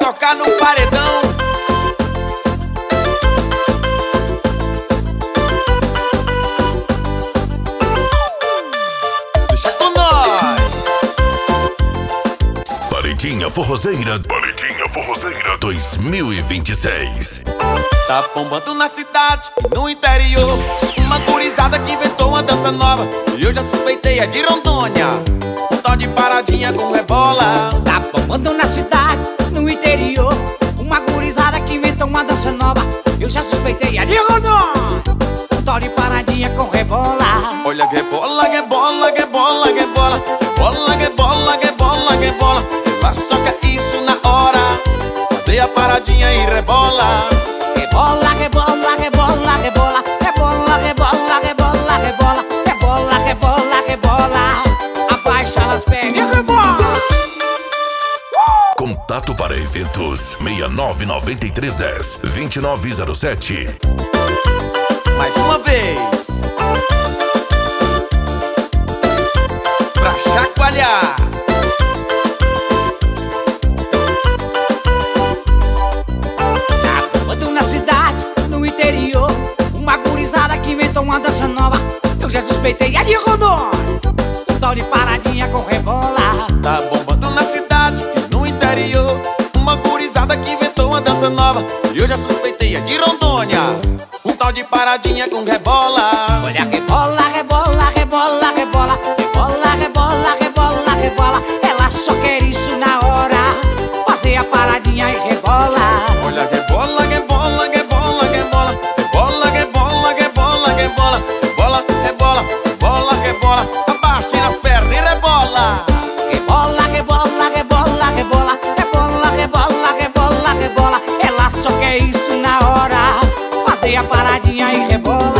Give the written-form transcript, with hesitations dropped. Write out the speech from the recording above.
tocar no paredão. Deixa com nós. Paredinha Forrozeira 2026. Tá bombando na cidade e no interior, uma gurizada que inventou uma dança nova, e eu já suspeitei é de Rondônia, um tal de paradinha com rebola. Tá bombando na cidade, no interior, uma gurizada que inventou uma dança nova, eu já suspeitei é de Rondônia, um tal de paradinha com rebola. Olha que bola, que bola, que bola, que bola, bola, que bola, que bola, que bola. Ela soca isso na hora, fazer a paradinha e rebola. Rebola, rebola, rebola, rebola, rebola, rebola, rebola, rebola, rebola, rebola, rebola. Abaixa as pernas e rebola. Contato para eventos 699310-2907. Mais uma vez, pra chacoalhar. Na cidade, no interior, uma gurizada que inventou uma dança nova, eu já suspeitei é de Rondônia, um tal de paradinha com rebola. Tá bombando na cidade e no interior, uma gurizada que inventou uma dança nova, e eu já suspeitei é de Rondônia, um tal de paradinha com rebola. Olha rebola, rebola, rebola, rebola, rebola, rebola, rebola, rebola. Ela só quer isso na hora, fazer a paradinha e rebola. Olha rebola, rebola, rebola, rebola, rebola, rebola, rebola, rebola, rebola, rebola, rebola, rebola. Abaixe as pernas e rebola. Rebola, rebola, rebola, rebola, rebola, rebola, rebola, rebola. Ela só quer isso na hora, fazer a paradinha e rebola.